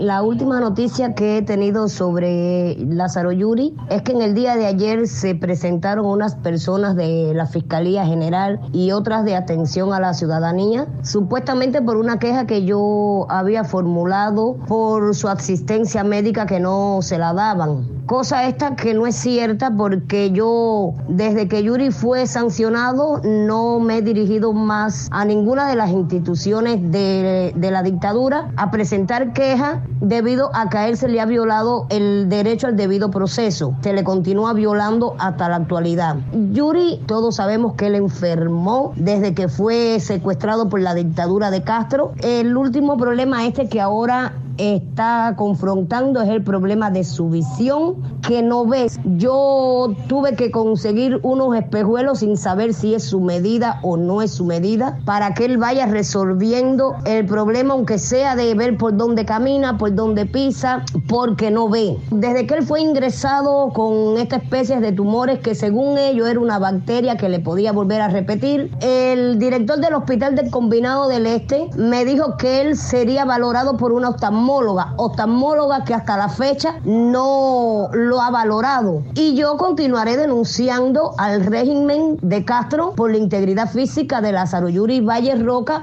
La última noticia que he tenido sobre Lázaro Yuri es que en el día de ayer se presentaron unas personas de la Fiscalía General y otras de Atención a la Ciudadanía, supuestamente por una queja que yo había formulado por su asistencia médica que no se la daban. Cosa esta que no es cierta porque yo, desde que Yuri fue sancionado, no me he dirigido más a ninguna de las instituciones de la dictadura a presentar quejas debido a que a él se le ha violado el derecho al debido proceso. Se le continúa violando hasta la actualidad. Yuri, todos sabemos que él enfermó desde que fue secuestrado por la dictadura de Castro. El último problema que ahora está confrontando es el problema de su visión, que no ve. Yo tuve que conseguir unos espejuelos sin saber si es su medida o no es su medida, para que él vaya resolviendo el problema, aunque sea de ver por dónde camina, por dónde pisa, porque no ve. Desde que él fue ingresado con esta especie de tumores que según ellos era una bacteria que le podía volver a repetir, el director del Hospital del Combinado del Este me dijo que él sería valorado por una oftalmóloga que hasta la fecha no lo ha valorado. Y yo continuaré denunciando al régimen de Castro por la integridad física de Lázaro Yuri Valle Roca,